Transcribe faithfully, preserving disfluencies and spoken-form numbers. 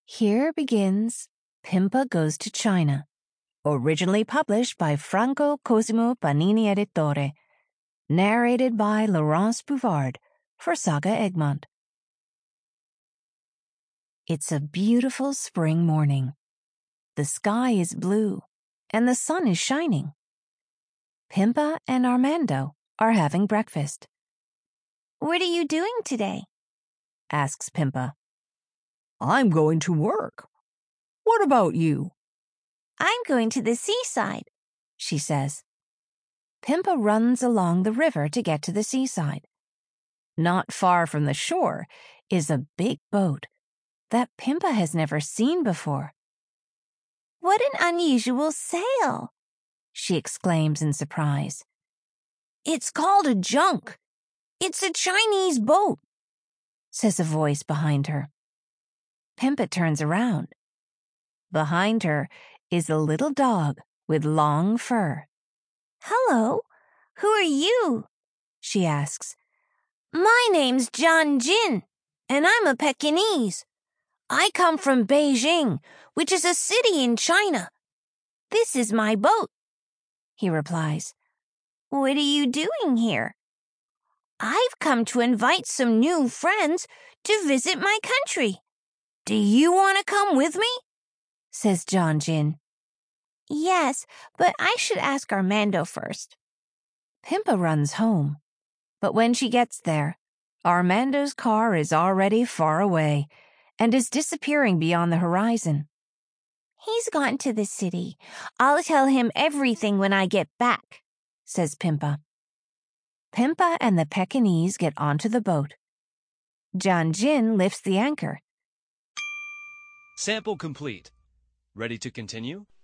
Here begins Pimpa Goes to China, originally published by Franco Cosimo Panini Editore, narrated by Laurence Bouvard for Saga Egmont. It's a beautiful spring morning. The sky is blue, and the sun is shining. Pimpa and Armando are having breakfast. "What are you doing today?" asks Pimpa. "I'm going to work. What about you?" "I'm going to the seaside," she says. Pimpa runs along the river to get to the seaside. Not far from the shore is a big boat that Pimpa has never seen before. "What an unusual sail!" she exclaims in surprise. "It's called a junk. It's a Chinese boat," says a voice behind her. Pimpa turns around. Behind her is a little dog with long fur. "Hello, who are you?" she asks. "My name's John Jin, and I'm a Pekingese. I come from Beijing, which is a city in China. This is my boat," he replies. "What are you doing here?" "I've come to invite some new friends to visit my country. Do you want to come with me?" says John Jin. "Yes, but I should ask Armando first." Pimpa runs home, but when she gets there, Armando's car is already far away and is disappearing beyond the horizon. "He's gone to the city. I'll tell him everything when I get back," says Pimpa. Pimpa and the Pekingese get onto the boat. John Jin lifts the anchor. Sample complete. Ready to continue?